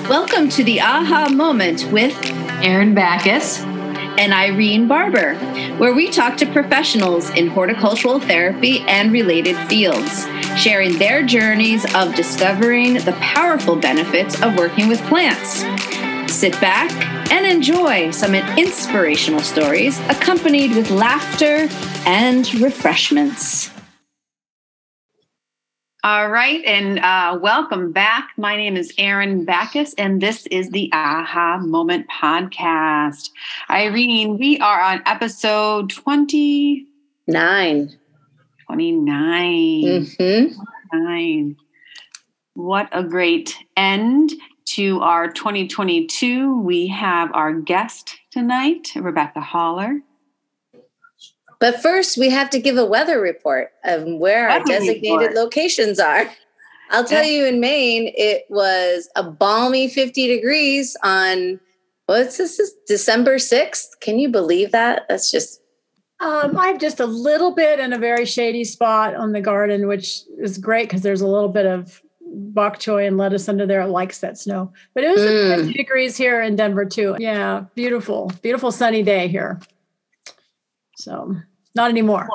Welcome to the Aha Moment with Erin Backus and Irene Barber, where we talk to professionals in horticultural therapy and related fields, sharing their journeys of discovering the powerful benefits of working with plants. Sit back and enjoy some inspirational stories accompanied with laughter and refreshments. All right, and welcome back. My name is Erin Backus, and this is the Aha Moment podcast. Irene, we are on episode 29. 29. What a great end to our 2022. We have our guest tonight, Rebecca Holler. But first, we have to give a weather report of where our designated locations are. I'll tell you, in Maine, it was a balmy 50 degrees on, what's this, December 6th? Can you believe that? That's just... I have just a little bit in a very shady spot on the garden, which is great because there's a little bit of bok choy and lettuce under there. It likes that snow. But it was 50 degrees here in Denver, too. Yeah, beautiful, beautiful sunny day here. So... not anymore.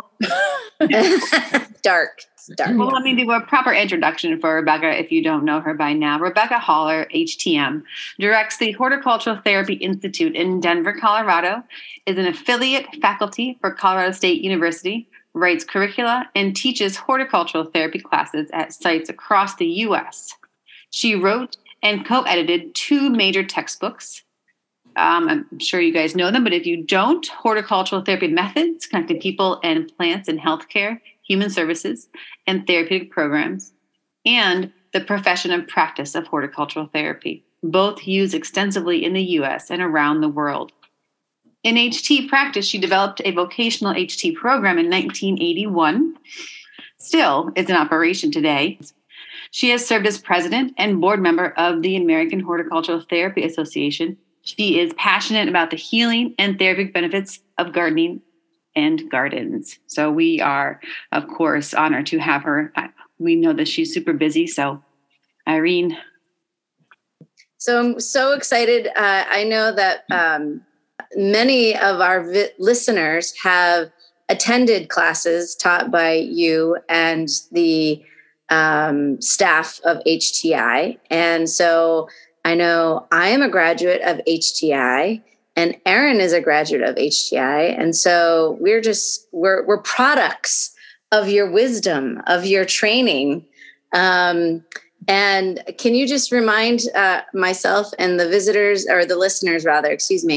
Dark. Well, let me do a proper introduction for Rebecca if you don't know her by now. Rebecca Holler, HTM, directs the Horticultural Therapy Institute in Denver, Colorado, is an affiliate faculty for Colorado State University, writes curricula, and teaches horticultural therapy classes at sites across the U.S. She wrote and co-edited 2 major textbooks. I'm sure you guys know them, but if you don't, Horticultural Therapy Methods, Connecting People and Plants in Healthcare, Human Services, and Therapeutic Programs, and The Profession and Practice of Horticultural Therapy, both used extensively in the U.S. and around the world. In HT practice, she developed a vocational HT program in 1981. Still is in operation today. She has served as president and board member of the American Horticultural Therapy Association. She is passionate about the healing and therapeutic benefits of gardening and gardens. So we are, of course, honored to have her. We know that she's super busy. So, Irene. So I'm so excited. I know that many of our listeners have attended classes taught by you and the staff of HTI. And so I know I am a graduate of HTI and Erin is a graduate of HTI. And so we're products of your wisdom, of your training. And can you just remind myself and the visitors, or the listeners rather,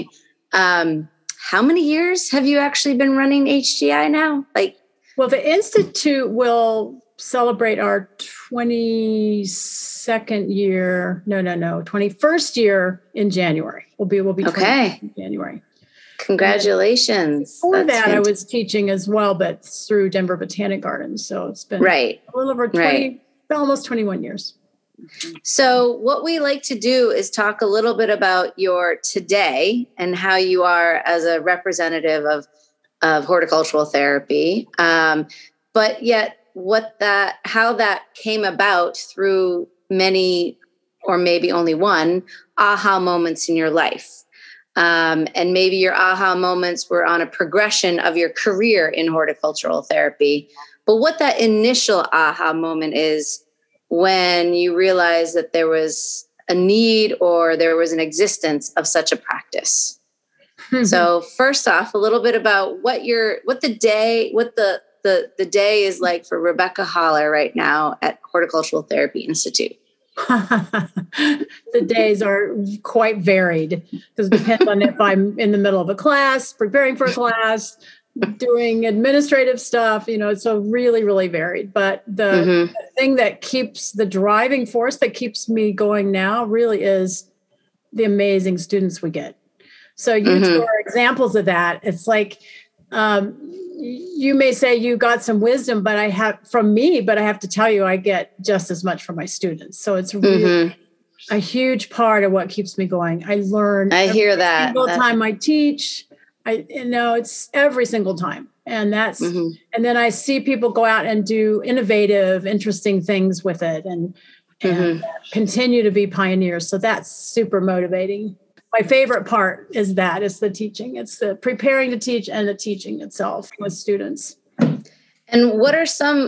how many years have you actually been running HTI now? Well, the Institute will celebrate our 21st year in January. We'll be okay in January. Congratulations. Before that, I was teaching as well, but through Denver Botanic Gardens. So it's been a little over almost 21 years. So what we like to do is talk a little bit about your today and how you are as a representative of horticultural therapy. But yet how that came about through many, or maybe only one, aha moments in your life. And maybe your aha moments were on a progression of your career in horticultural therapy. But what that initial aha moment is when you realize that there was a need or there was an existence of such a practice. So first off, a little bit about what the day is like for Rebecca Holler right now at Horticultural Therapy Institute. The days are quite varied because it depends on if I'm in the middle of a class, preparing for a class, doing administrative stuff, it's so really, really varied. But the thing that keeps the driving force that keeps me going now really is the amazing students we get. So you two are examples of that. It's like, you may say you got some wisdom, but I have to tell you, I get just as much from my students. So it's really a huge part of what keeps me going. I learn. I hear that. Every single time I teach, it's every single time. And that's, and then I see people go out and do innovative, interesting things with it. And and continue to be pioneers. So that's super motivating. My favorite part is the teaching. It's the preparing to teach and the teaching itself with students. And what are some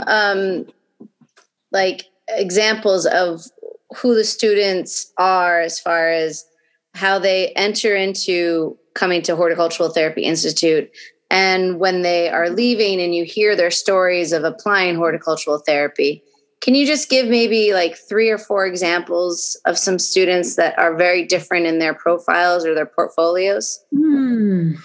like examples of who the students are as far as how they enter into coming to Horticultural Therapy Institute, and when they are leaving and you hear their stories of applying horticultural therapy? Can you just give maybe like 3 or 4 examples of some students that are very different in their profiles or their portfolios? 3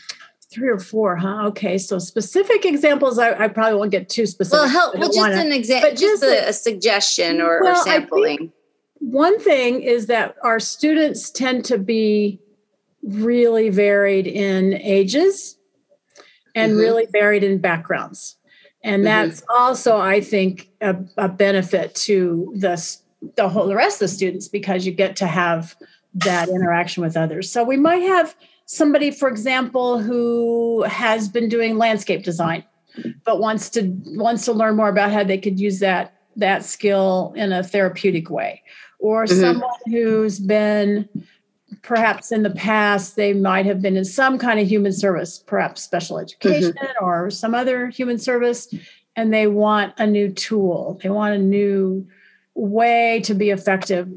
or 4, huh? Okay, so specific examples, I probably won't get too specific. Well, just an example, just a suggestion or sampling. One thing is that our students tend to be really varied in ages and really varied in backgrounds. And that's also, I think, a benefit to the rest of the students, because you get to have that interaction with others. So we might have somebody, for example, who has been doing landscape design, but wants to learn more about how they could use that skill in a therapeutic way. Or someone who's been, perhaps in the past, they might have been in some kind of human service, perhaps special education or some other human service, and they want a new tool. They want a new way to be effective.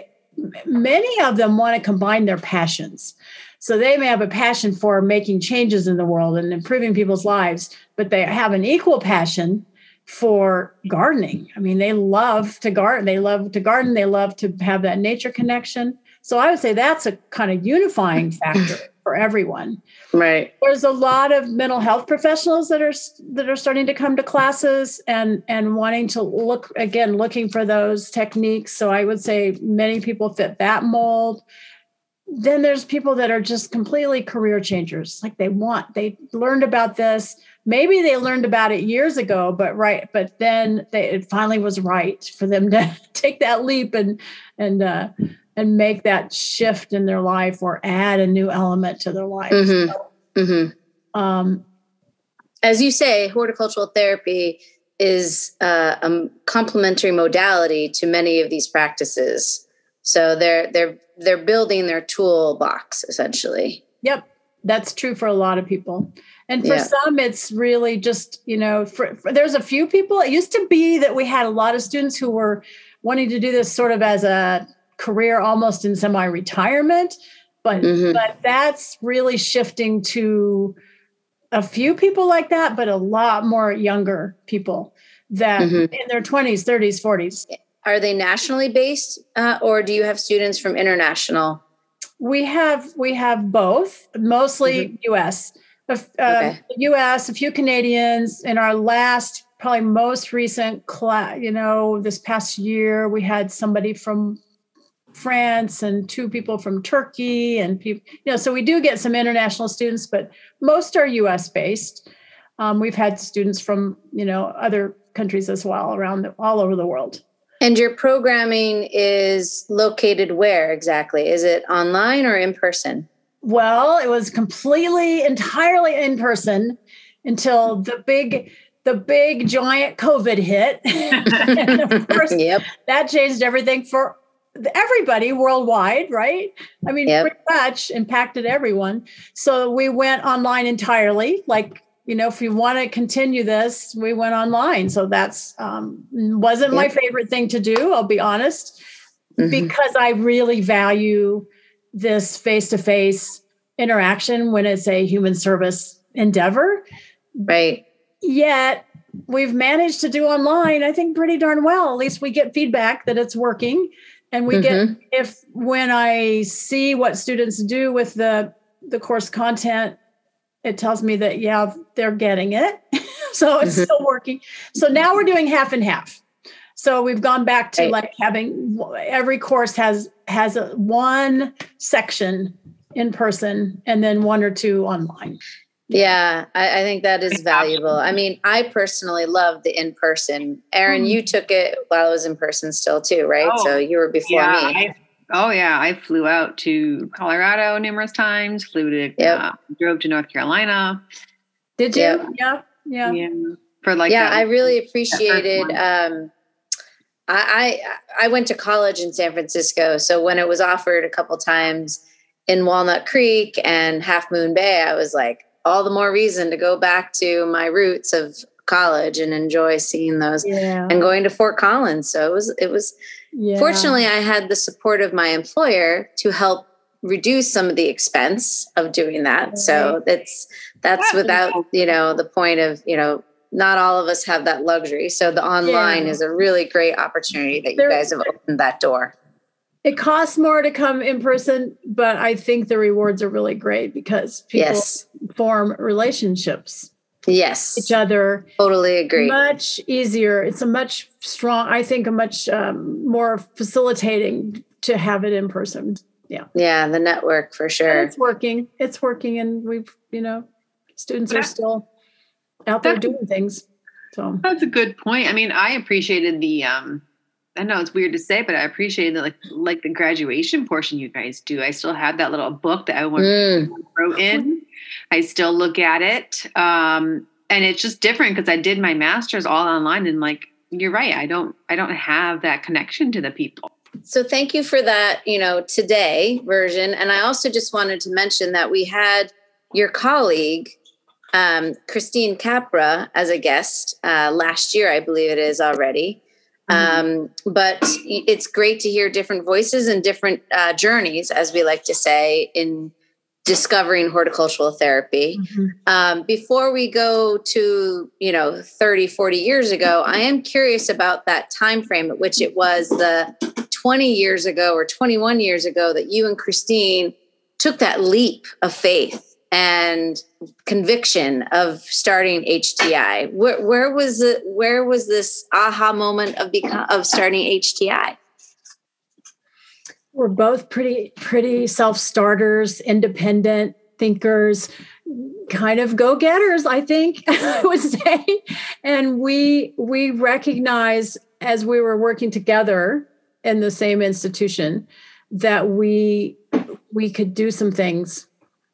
Many of them want to combine their passions. So they may have a passion for making changes in the world and improving people's lives, but they have an equal passion for gardening. I mean, they love to garden. They love to have that nature connection. So I would say that's a kind of unifying factor for everyone. Right. There's a lot of mental health professionals that are starting to come to classes and wanting to looking for those techniques. So I would say many people fit that mold. Then there's people that are just completely career changers. Like they learned about this. Maybe they learned about it years ago, but then it finally was right for them to take that leap and make that shift in their life or add a new element to their life. As you say, horticultural therapy is a complementary modality to many of these practices. So they're building their toolbox essentially. Yep, that's true for a lot of people. And for some, it's really just, there's a few people. It used to be that we had a lot of students who were wanting to do this sort of as a career, almost in semi-retirement, but that's really shifting to a few people like that, but a lot more younger people that in their 20s, 30s, 40s. Are they nationally based, or do you have students from international? We have both, mostly U.S. U.S., a few Canadians. In our last, probably most recent class, this past year, we had somebody from France and 2 people from Turkey, and people, so we do get some international students, but most are U.S. based. We've had students from, other countries as well, all over the world. And your programming is located where exactly? Is it online or in person? Well, it was entirely in person until the big giant COVID hit. And of course, that changed everything for everybody worldwide, right? I mean, pretty much impacted everyone. So we went online entirely. Like, if you want to continue this, we went online. So that's wasn't my favorite thing to do, I'll be honest, because I really value this face-to-face interaction when it's a human service endeavor. Right. Yet we've managed to do online, I think, pretty darn well. At least we get feedback that it's working. And we get, when I see what students do with the course content, it tells me that, they're getting it. So it's still working. So now we're doing half and half. So we've gone back to like having every course has one section in person and then 1 or 2 online. Yeah, I think that is valuable. I mean, I personally love the in-person. Erin, you took it while I was in person still too, right? So you were before me. I flew out to Colorado numerous times, drove to North Carolina. Did you? Yeah. For I really appreciated I went to college in San Francisco. So when it was offered a couple times in Walnut Creek and Half Moon Bay, I was like, all the more reason to go back to my roots of college and enjoy seeing those and going to Fort Collins. So it was fortunately I had the support of my employer to help reduce some of the expense of doing that. Right. So that's without, the point of, not all of us have that luxury. So the online is a really great opportunity that you guys have opened that door. It costs more to come in person, but I think the rewards are really great because people form relationships. Yes. Each other. Totally agree. Much easier. It's a much more facilitating to have it in person. Yeah. Yeah. The network for sure. And it's working. And we've, students are still out there doing things. So that's a good point. I mean, I appreciated I know it's weird to say, but I appreciated like the graduation portion you guys do. I still have that little book that I wrote in. I still look at it. And it's just different because I did my master's all online and you're right. I don't have that connection to the people. So thank you for that, today version. And I also just wanted to mention that we had your colleague, Christine Capra, as a guest last year, I believe it is already. But it's great to hear different voices and different journeys, as we like to say, in discovering horticultural therapy. Before we go to, 30, 40 years ago, I am curious about that time frame at which it was the 20 years ago or 21 years ago that you and Christine took that leap of faith and conviction of starting HTI. Where was it? Where was this aha moment of starting HTI? We're both pretty self-starters, independent thinkers, kind of go-getters, I think I would say. And we recognized as we were working together in the same institution that we could do some things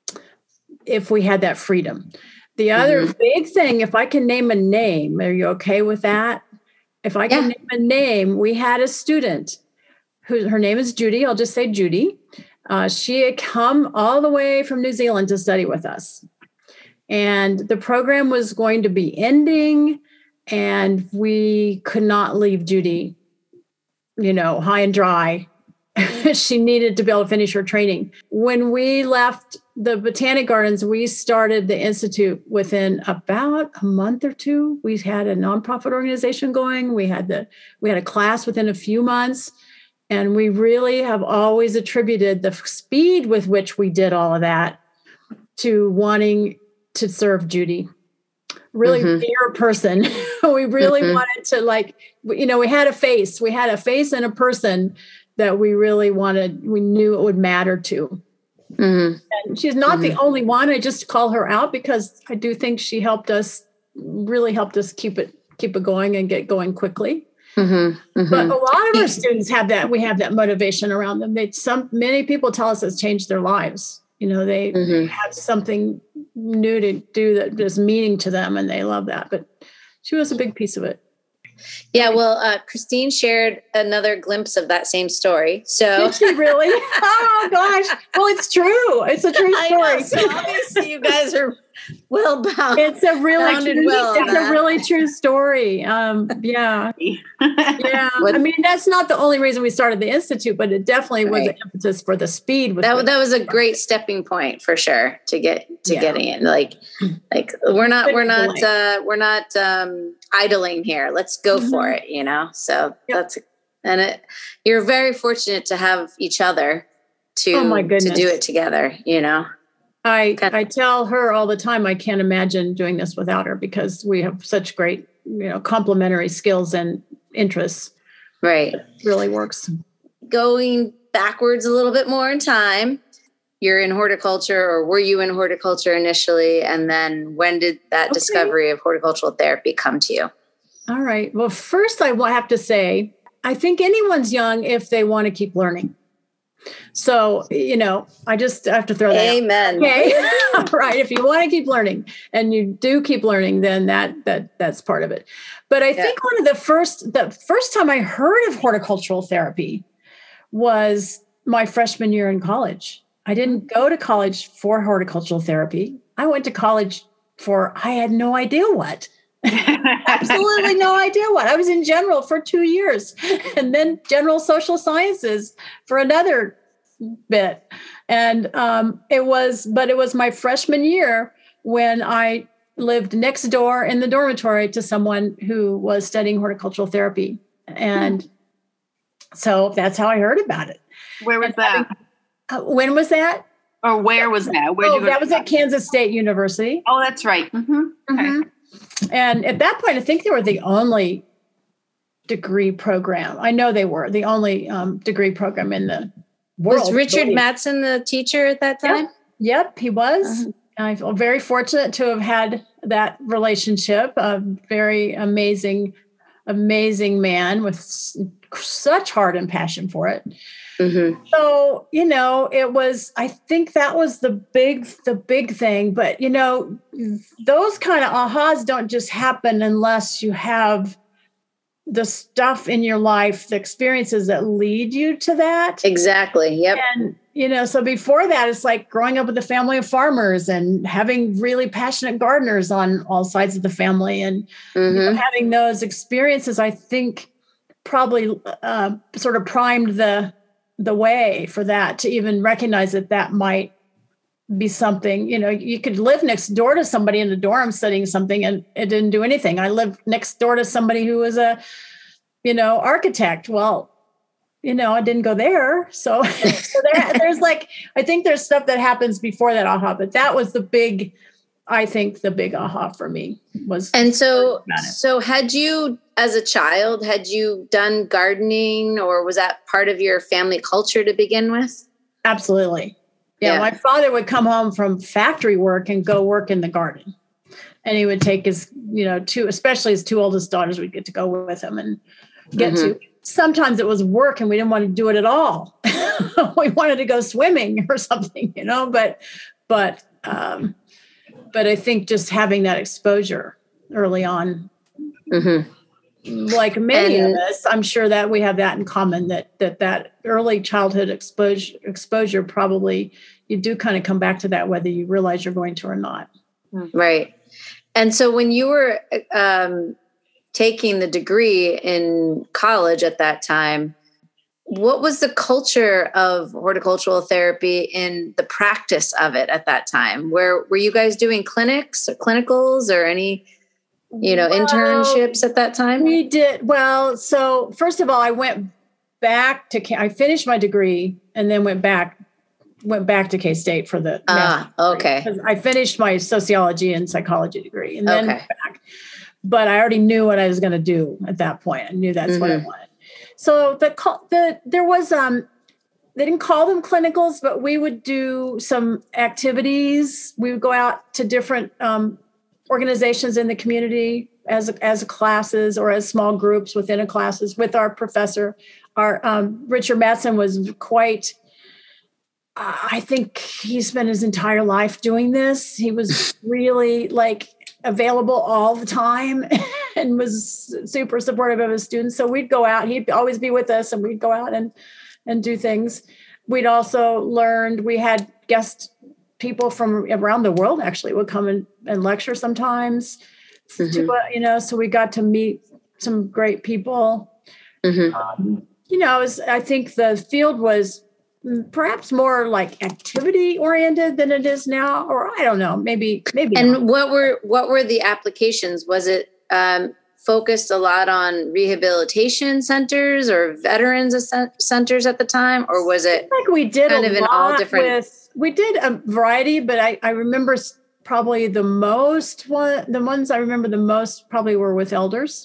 if we had that freedom. The other big thing, if I can name a name, are you okay with that? If I can name a name, we had a student her name is Judy. I'll just say Judy. She had come all the way from New Zealand to study with us. And the program was going to be ending, and we could not leave Judy, high and dry. She needed to be able to finish her training. When we left the Botanic Gardens, we started the Institute within about a month or two. We had a nonprofit organization going. We had a class within a few months. And we really have always attributed the speed with which we did all of that to wanting to serve Judy. Really dear person. We really wanted to we had a face. We had a face and a person that we really wanted, we knew it would matter to. And she's not the only one. I just call her out because I do think she really helped us keep it going and get going quickly. But a lot of our students have that. We have that motivation around them. Many people tell us it's changed their lives. They have something new to do that is meaning to them, and they love that. But she was a big piece of it. Yeah, well, Christine shared another glimpse of that same story. So did she really? Oh gosh! Well, it's true. It's a true story. I know, so obviously, you guys are well bound. It's a really true story. Yeah. I mean, that's not the only reason we started the Institute, but it definitely was an emphasis for the speed. That was a great stepping point for sure to getting in. Like we're not idling here. Let's go for it. So you're very fortunate to have each other to do it together. I tell her all the time, I can't imagine doing this without her because we have such great, complementary skills and interests. Right. It really works. Going backwards a little bit more in time, you're in horticulture, or were you in horticulture initially? And then when did that discovery of horticultural therapy come to you? All right. Well, first I have to say, I think anyone's young if they want to keep learning. So, I just have to throw that Amen. out. Okay. Right. If you want to keep learning and you do keep learning, then that's part of it. But I think one of the first time I heard of horticultural therapy was my freshman year in college. I didn't go to college for horticultural therapy. I went to college I had no idea what. Absolutely no idea what. I was in general for 2 years and then general social sciences for another bit. And it was my freshman year when I lived next door in the dormitory to someone who was studying horticultural therapy. And so that's how I heard about it. Where was that? When was that? Or where was that? Where that was at Kansas State University. Oh, that's right. Mm-hmm. Okay. Mm-hmm. And at that point, I think they were the only degree program. I know they were the only degree program in the world. Was Richard Mattson the teacher at that time? Yep, he was. I feel very fortunate to have had that relationship. A very amazing man with such heart and passion for it. Mm-hmm. So, I think that was the big thing. But, those kind of ahas don't just happen unless you have the stuff in your life, the experiences that lead you to that. Exactly. Yep. And, so before that, it's like growing up with a family of farmers and having really passionate gardeners on all sides of the family and having those experiences, I think probably sort of primed the way for that, to even recognize that might be something. You could live next door to somebody in the dorm studying something and it didn't do anything. I lived next door to somebody who was a, architect. Well, I didn't go there. So, there's I think there's stuff that happens before that aha, but that was the big aha for me was. And so had you, as a child, had you done gardening, or was that part of your family culture to begin with? Absolutely. Yeah. My father would come home from factory work and go work in the garden. And he would take his, especially his 2 oldest daughters, would get to go with him and get to. Sometimes it was work and we didn't want to do it at all. We wanted to go swimming or something, but I think just having that exposure early on, like many of us, I'm sure that we have that in common, that early childhood exposure, probably you do kind of come back to that, whether you realize you're going to or not. Right. And so when you were taking the degree in college at that time, what was the culture of horticultural therapy in the practice of it at that time? Were you guys doing clinics or clinicals or any, internships at that time? We did. Well, so first of all, I went back I finished my degree and then went back to K-State for the okay. Because I finished my sociology and psychology degree and then went back. But I already knew what I was going to do at that point. I knew that's what I wanted. So there was they didn't call them clinicals, but we would do some activities. We would go out to different organizations in the community as classes or as small groups within a classes with our professor. Our Richard Mattson was quite. I think he spent his entire life doing this. He was really available all the time and was super supportive of his students. So we'd go out, he'd always be with us and we'd go out and do things. We'd also learned, we had guest people from around the world actually would come and lecture sometimes. So we got to meet some great people. I think the field was perhaps more activity oriented than it is now, or I don't know, maybe. And not. what were the applications? Was it focused a lot on rehabilitation centers or veterans centers at the time, or was it we did kind of in all different? We did a variety, but I remember probably the ones I remember the most probably were with elders.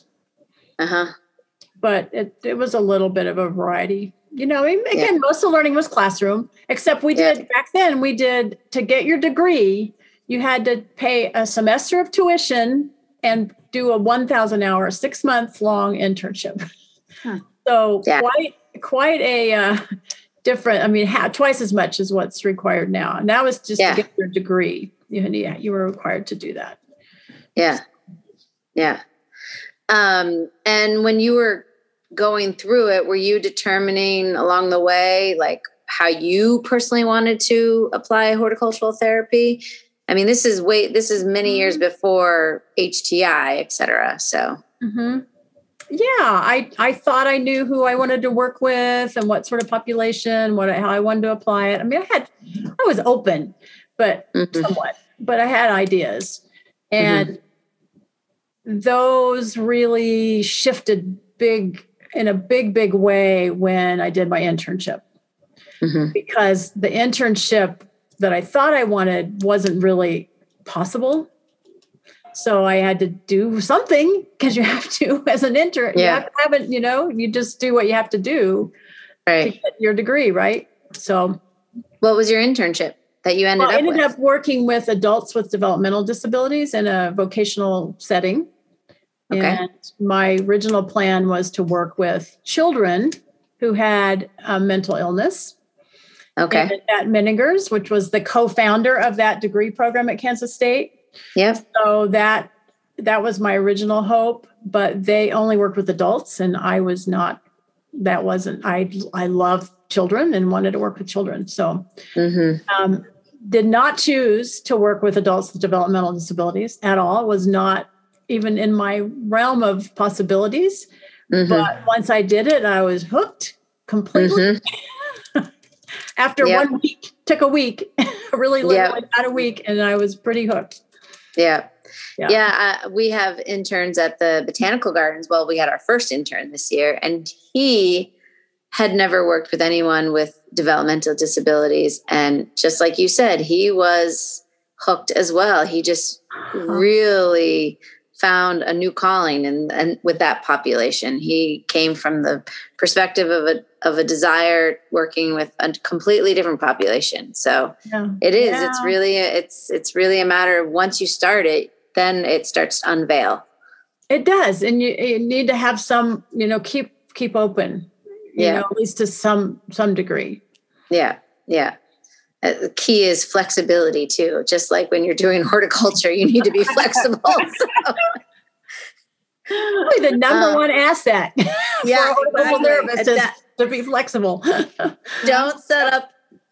But it was a little bit of a variety. Most of the learning was classroom, except back then to get your degree, you had to pay a semester of tuition and do a 1,000-hour, 6-month long internship. So quite a different. I mean, twice as much as what's required now. Now it's just to get your degree. You were required to do that. Yeah. Yeah. And when you were going through it, were you determining along the way, like how you personally wanted to apply horticultural therapy? I mean, this is many years before HTI, et cetera. So, yeah, I thought I knew who I wanted to work with and what sort of population, how I wanted to apply it. I mean, I was open, but somewhat, but I had ideas, and those really shifted in a big way when I did my internship, because the internship that I thought I wanted wasn't really possible. So I had to do something, because you have to, as an intern, you have to have it, you just do what you have to do to get your degree, right? So what was your internship that you ended up with? I ended up working with adults with developmental disabilities in a vocational setting. Okay. And my original plan was to work with children who had mental illness. Okay. And at Meningers, which was the co-founder of that degree program at Kansas State. Yep. So that was my original hope, but they only worked with adults, and I was not. That wasn't. I love children and wanted to work with children. So did not choose to work with adults with developmental disabilities at all. Was not even in my realm of possibilities. But once I did it, I was hooked completely. After 1 week, took a week, really literally about a week, and I was pretty hooked. Yeah. We have interns at the Botanical Gardens. Well, we had our first intern this year, and he had never worked with anyone with developmental disabilities. And just like you said, he was hooked as well. He just really found a new calling, and with that population, he came from the perspective of a desire working with a completely different population. So it's really a matter of, once you start it, then it starts to unveil. It does. And you need to have some, keep open, at least to some degree. Yeah. Yeah. The key is flexibility too. Just like when you're doing horticulture, you need to be flexible. The number one asset for a horticultural therapist is to be flexible. Don't set up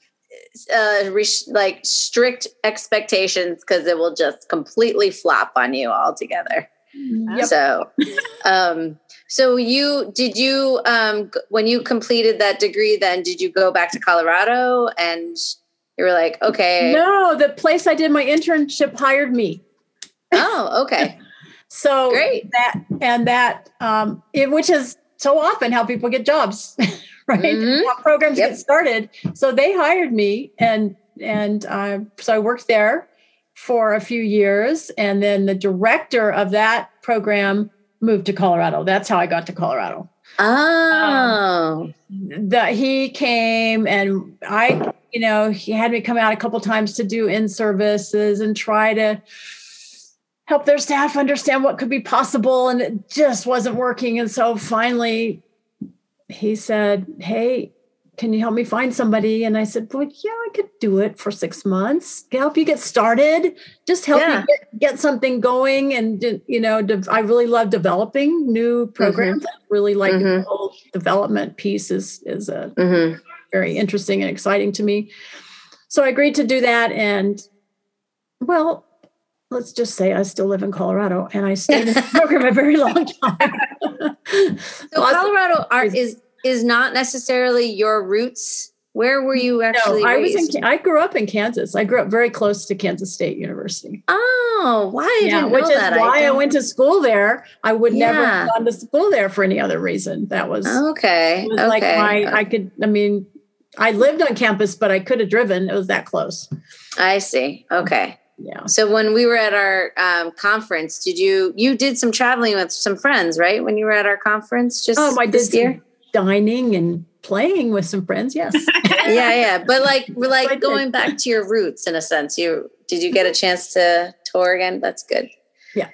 strict expectations, because it will just completely flop on you altogether. Yep. So you when you completed that degree, then did you go back to Colorado and you were like, okay? No, the place I did my internship hired me. Oh, okay. So great. Which is so often how people get jobs, right? How programs get started. So they hired me, and so I worked there for a few years, and then the director of that program moved to Colorado. That's how I got to Colorado. Oh, he came, and he had me come out a couple times to do in-services and try to help their staff understand what could be possible. And it just wasn't working. And so finally he said, "Hey, can you help me find somebody?" And I said, "Well, yeah, I could do it for 6 months. Help you get started. Just help you get something going." And, I really love developing new programs. I really like the whole development piece is very interesting and exciting to me. So I agreed to do that. And, well, let's just say I still live in Colorado, and I stayed in the program a very long time. So Colorado is not necessarily your roots. Where were you actually raised? I grew up in Kansas. I grew up very close to Kansas State University. Oh, why? I didn't know which is that. why I went to school there. I would never have gone to school there for any other reason. That was okay. It was I lived on campus, but I could have driven. It was that close. I see. Okay. Yeah. So when we were at our conference, you did some traveling with some friends, right? When you were at our conference, I did some dining and playing with some friends. Yes. Yeah. But we're going back to your roots in a sense. Did you get a chance to tour again? That's good. Yeah.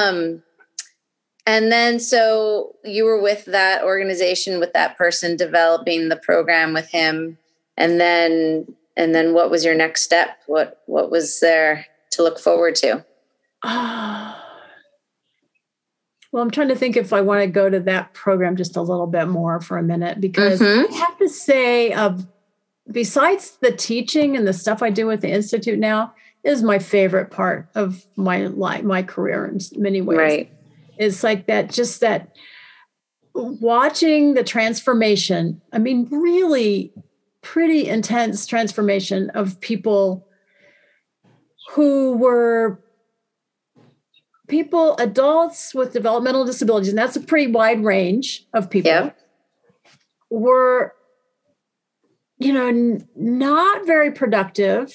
And then, so you were with that organization, with that person, developing the program with him. And then what was your next step? What was there to look forward to? Well, I'm trying to think if I want to go to that program just a little bit more for a minute, because I have to say, besides the teaching and the stuff I do with the Institute now, is my favorite part of my life, my career in many ways. Right. It's like that watching the transformation. I mean, really pretty intense transformation of people who were adults with developmental disabilities, and that's a pretty wide range of people, were, not very productive,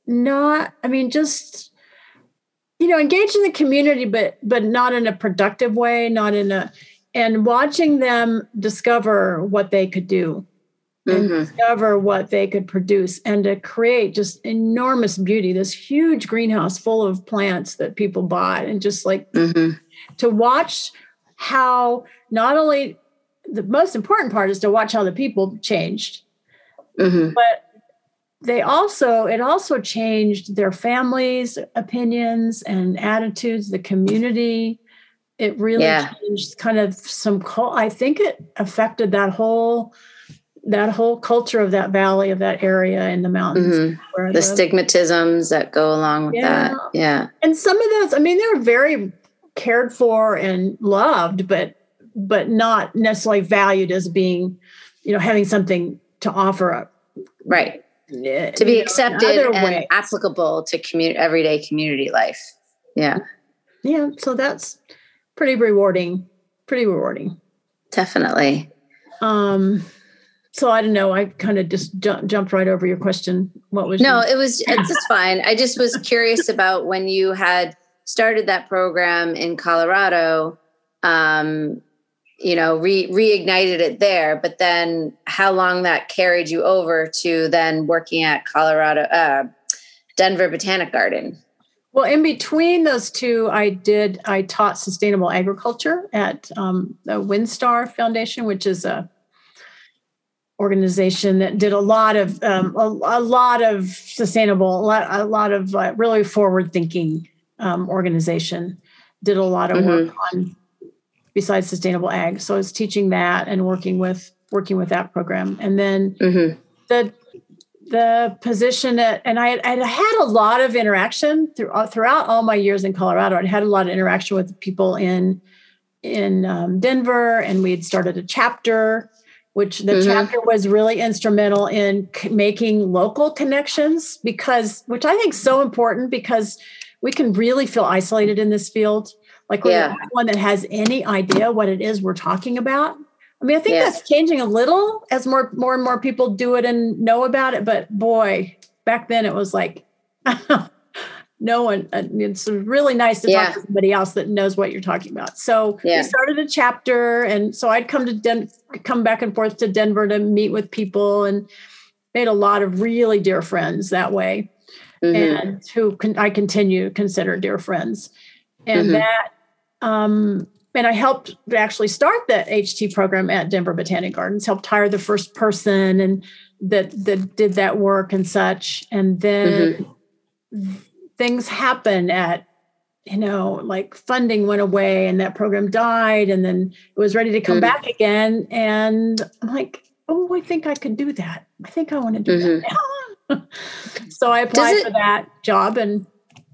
just, engaged in the community, but not in a productive way, and watching them discover what they could do and discover what they could produce and to create just enormous beauty, this huge greenhouse full of plants that people bought, and just like to watch how not only the most important part is to watch how the people changed, but it also changed their families' opinions and attitudes, the community. It really changed kind of I think it affected that whole culture of that valley, of that area in the mountains. The stigmatisms that go along with that. Yeah. And some of those, they were very cared for and loved, but not necessarily valued as being, having something to offer up. Right. To be accepted and applicable to everyday community life. Yeah. Yeah. So that's pretty rewarding. Definitely. So I don't know. I kind of just jumped right over your question. What was it's fine. I just was curious about when you had started that program in Colorado, reignited it there, but then how long that carried you over to then working at Denver Botanic Garden. Well, in between those two, I taught sustainable agriculture at the WinStar Foundation, which is a organization that did a lot of sustainable, a lot of really forward-thinking organization. Did a lot of work on besides sustainable ag. So I was teaching that and working with that program, and then the position and I had a lot of interaction throughout all my years in Colorado. I had a lot of interaction with people in Denver, and we had started a chapter. Which the chapter was really instrumental in making local connections, which I think is so important, because we can really feel isolated in this field. Like we're the only one that has any idea what it is we're talking about. I think that's changing a little as more and more people do it and know about it. But boy, back then it was like, no one, it's really nice to talk to somebody else that knows what you're talking about. So we started a chapter, and so I'd come back and forth to Denver to meet with people, and made a lot of really dear friends that way, and who I continue to consider dear friends. And that, and I helped actually start the HT program at Denver Botanic Gardens, helped hire the first person and that did that work and such. And then things happen like funding went away and that program died, and then it was ready to come back again. And I'm like, oh, I think I could do that. I think I want to do that now. So I applied for that job, and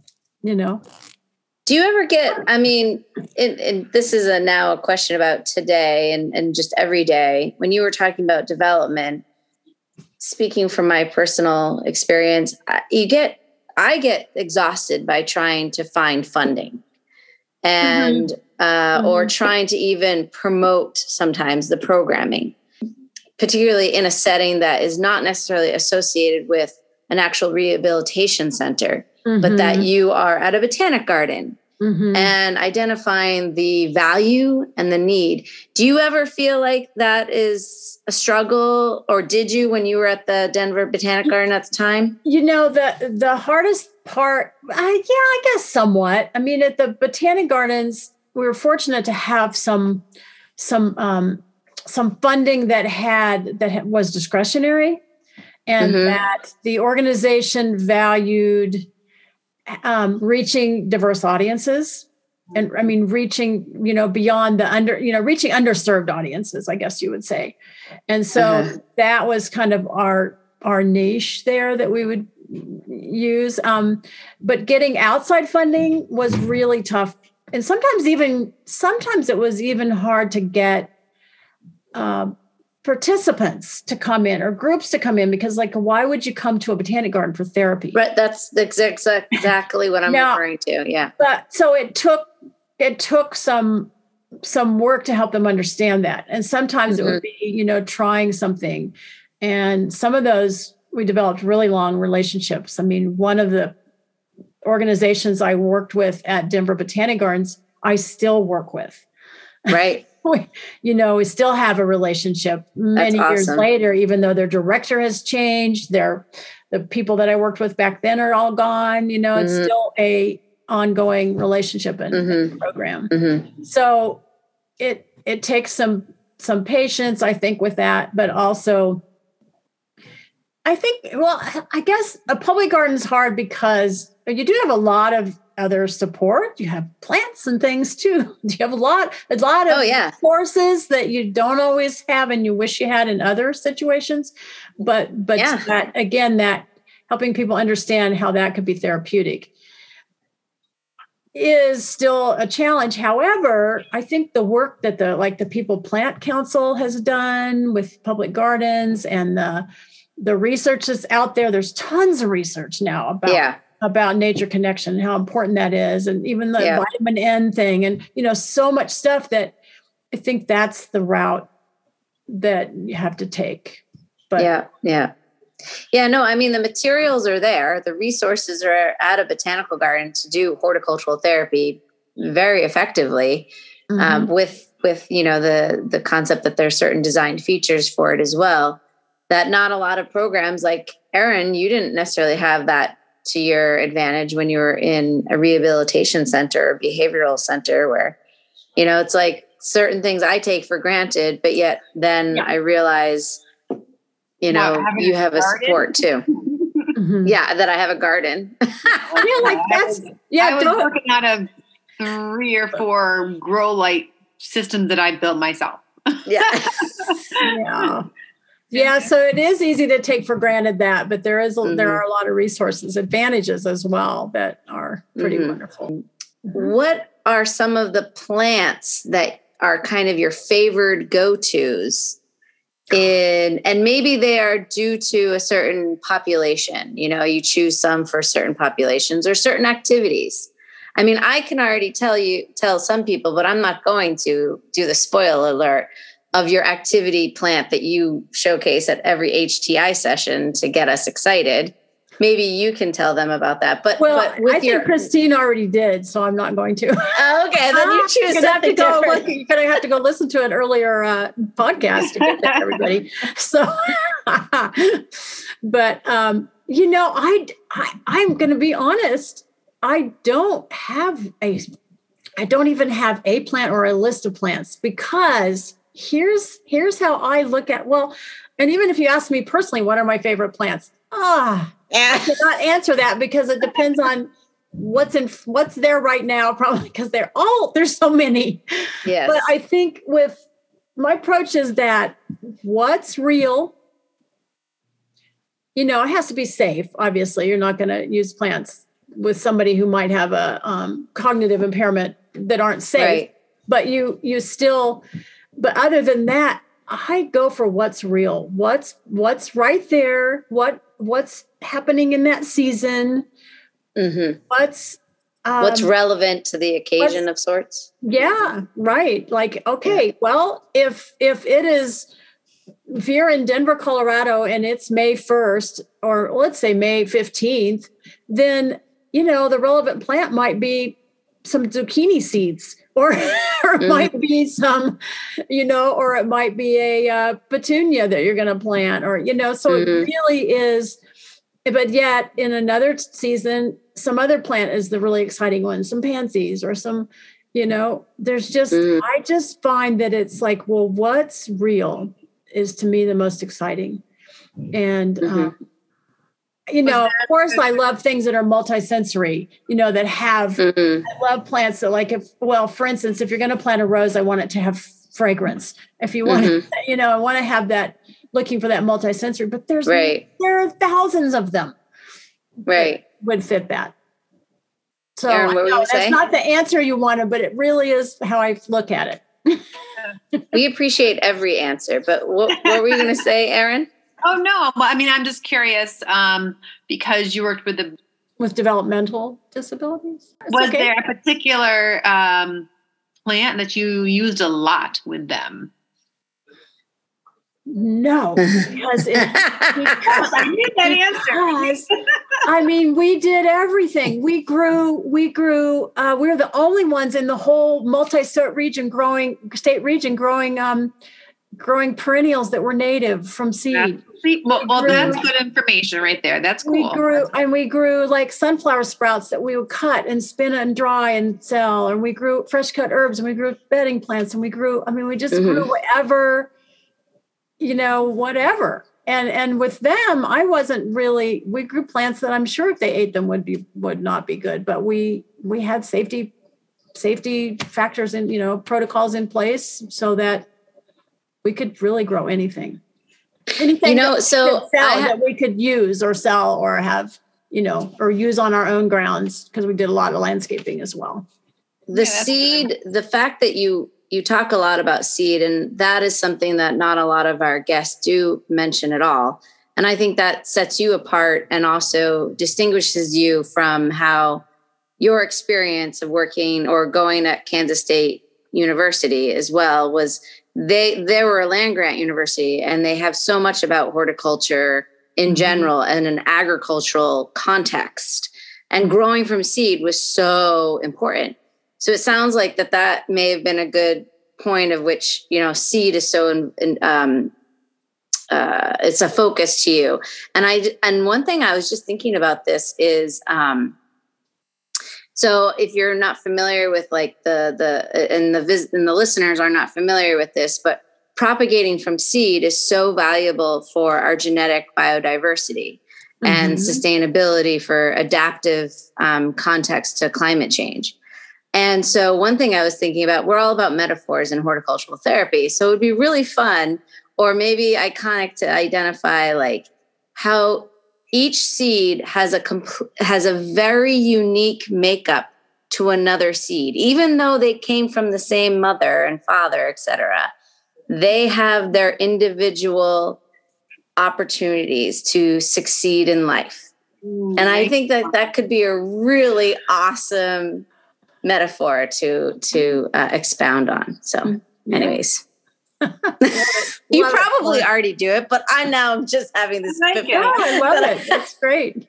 do you ever get, this is now a question about today and just every day, when you were talking about development, speaking from my personal experience, I get exhausted by trying to find funding and or trying to even promote sometimes the programming, particularly in a setting that is not necessarily associated with an actual rehabilitation center, but that you are at a botanic garden and identifying the value and the need. Do you ever feel like that is a struggle, or did you when you were at the Denver Botanic Garden at the time? The hardest part, I guess somewhat. At the Botanic Gardens, we were fortunate to have some funding that was discretionary. and that the organization valued reaching diverse audiences. And I mean, reaching, beyond reaching underserved audiences, I guess you would say. And so that was kind of our niche there that we would use. But getting outside funding was really tough. And sometimes it was even hard to get participants to come in or groups to come in, because why would you come to a botanic garden for therapy? Right. That's exactly what I'm referring to. Yeah. But so it took some work to help them understand that. And sometimes it would be, trying something. And some of those, we developed really long relationships. I mean, one of the organizations I worked with at Denver Botanic Gardens, I still work with. Right. We still have a relationship many years later, even though their director has changed. The people that I worked with back then are all gone. It's still a ongoing relationship and program. So it takes some patience, I think, with that, but also I think, I guess a public garden is hard because you do have a lot of other support. You have plants and things too. You have a lot of courses that you don't always have and you wish you had in other situations. But that helping people understand how that could be therapeutic is still a challenge. However, I think the work that the People Plant Council has done with public gardens and the research that's out there's tons of research now about nature connection and how important that is. And even the vitamin N thing and, so much stuff that I think that's the route that you have to take. But no, I mean, the materials are there. The resources are at a botanical garden to do horticultural therapy very effectively with the concept that there's certain design features for it as well, that not a lot of programs like Erin, you didn't necessarily have that to your advantage when you were in a rehabilitation center or behavioral center where, it's like certain things I take for granted, but yet then I realize, you have a support too. That I have a garden. I was working out of 3 or 4 grow light systems that I built myself. Yeah, so it is easy to take for granted that, but there are a lot of resources, advantages as well that are pretty wonderful. What are some of the plants that are kind of your favored go-tos and maybe they are due to a certain population? You choose some for certain populations or certain activities. I mean, I can already tell some people, but I'm not going to do the spoiler alert of your activity plant that you showcase at every HTI session to get us excited. Maybe you can tell them about that. But I think Christine already did, so I'm not going to. Okay, then you choose something different. You're going to have to go listen to an earlier podcast to get that, everybody. So, but I'm going to be honest. I don't even have a plant or a list of plants because here's how I look at, and even if you ask me personally, what are my favorite plants? I cannot answer that because it depends on what's there right now, probably because there's so many. Yes. But I think with my approach is that what's real, it has to be safe. Obviously, you're not going to use plants with somebody who might have a cognitive impairment that aren't safe, right. But you still. But other than that, I go for what's real. What's right there? What's happening in that season? What's relevant to the occasion of sorts? Yeah, right. If you're in Denver, Colorado, and it's May 1st, or let's say May 15th, then the relevant plant might be some zucchini seeds. Or it might be some, or it might be a petunia that you're going to plant, or, so it really is. But yet in another season, some other plant is the really exciting one, some pansies or some, there's just, I just find that it's like, what's real is to me the most exciting. And, of course, I love things that are multisensory, that have, I love plants that for instance, if you're going to plant a rose, I want it to have fragrance. If you want I want to have that, looking for that multisensory, but there are thousands of them. Right. Would fit that. So Erin, what were you saying? It's not the answer you wanted, but it really is how I look at it. We appreciate every answer, but what were you going to say, Erin? Oh, no. Well, I mean, I'm just curious because you worked with developmental disabilities. Was there a particular plant that you used a lot with them? No, because I knew that answer. I mean, we did everything. We grew. We were the only ones in the whole state region growing perennials that were native from seed. Well, that's good information right there. That's cool. We grew like sunflower sprouts that we would cut and spin and dry and sell. And we grew fresh cut herbs, and we grew bedding plants, and we just grew whatever. Whatever. And with them, we grew plants that I'm sure if they ate them would not be good, but we had safety factors and, protocols in place so that we could really grow anything that we could use or sell or have, or use on our own grounds, because we did a lot of landscaping as well. The fact that you talk a lot about seed, and that is something that not a lot of our guests do mention at all. And I think that sets you apart and also distinguishes you from how your experience of working or going at Kansas State University as well was. They were a land grant university, and they have so much about horticulture in general and an agricultural context. And growing from seed was so important. So it sounds like that may have been a good point of which, seed is so, it's a focus to you. And one thing I was just thinking about this is, so if you're not familiar with like the listeners are not familiar with this, but propagating from seed is so valuable for our genetic biodiversity and sustainability for adaptive context to climate change. And so one thing I was thinking about, we're all about metaphors in horticultural therapy. So it would be really fun or maybe iconic to identify like how each seed has a very unique makeup to another seed. Even though they came from the same mother and father, et cetera, they have their individual opportunities to succeed in life. And I think that could be a really awesome metaphor to expound on. So anyways, you probably already do it, but I'm now just having this. I love it. That's great.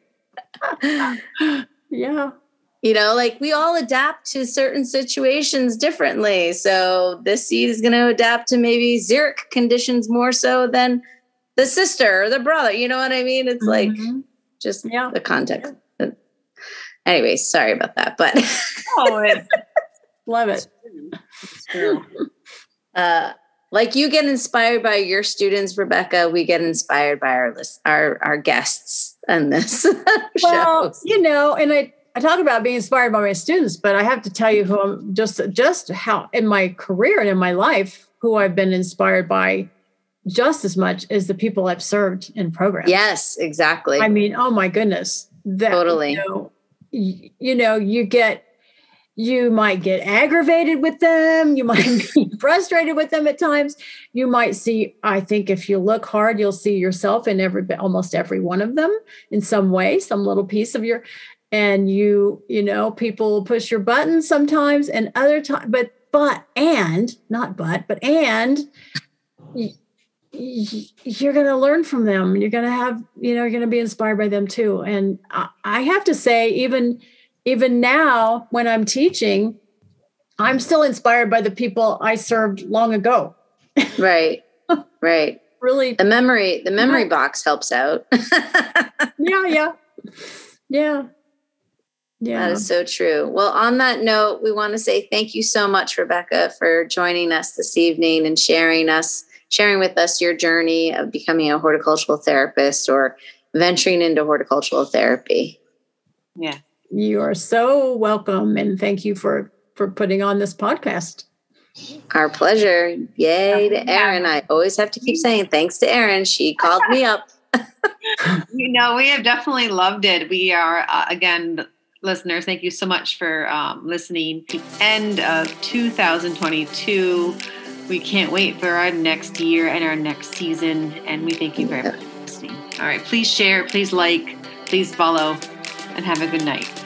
Yeah. Like we all adapt to certain situations differently. So this seed is going to adapt to maybe xeric conditions more so than the sister or the brother. You know what I mean? It's like just the context. Anyways, sorry about that, but love it. Like you get inspired by your students, Rebecca, we get inspired by our guests on this show. And I talk about being inspired by my students, but I have to tell you who I'm just how in my career and in my life, who I've been inspired by just as much as the people I've served in programs. Yes, exactly. I mean, oh my goodness. Totally. You might get aggravated with them. You might be frustrated with them at times. You might see, I think if you look hard, you'll see yourself in almost every one of them in some way, some little piece of and people push your buttons sometimes and other times, you're going to learn from them. You're going to have, you're going to be inspired by them too. And I have to say, even now when I'm teaching, I'm still inspired by the people I served long ago. Right. Really. The memory box helps out. Yeah. That is so true. Well, on that note, we want to say thank you so much, Rebecca, for joining us this evening and sharing sharing with us your journey of becoming a horticultural therapist or venturing into horticultural therapy. Yeah. You are so welcome. And thank you for putting on this podcast. Our pleasure. Yay to Erin. I always have to keep saying thanks to Erin. She called me up. We have definitely loved it. We are, again, listeners, thank you so much for listening. The end of 2022. We can't wait for our next year and our next season. And we thank you very much for listening. All right. Please share, please like, please follow, and have a good night.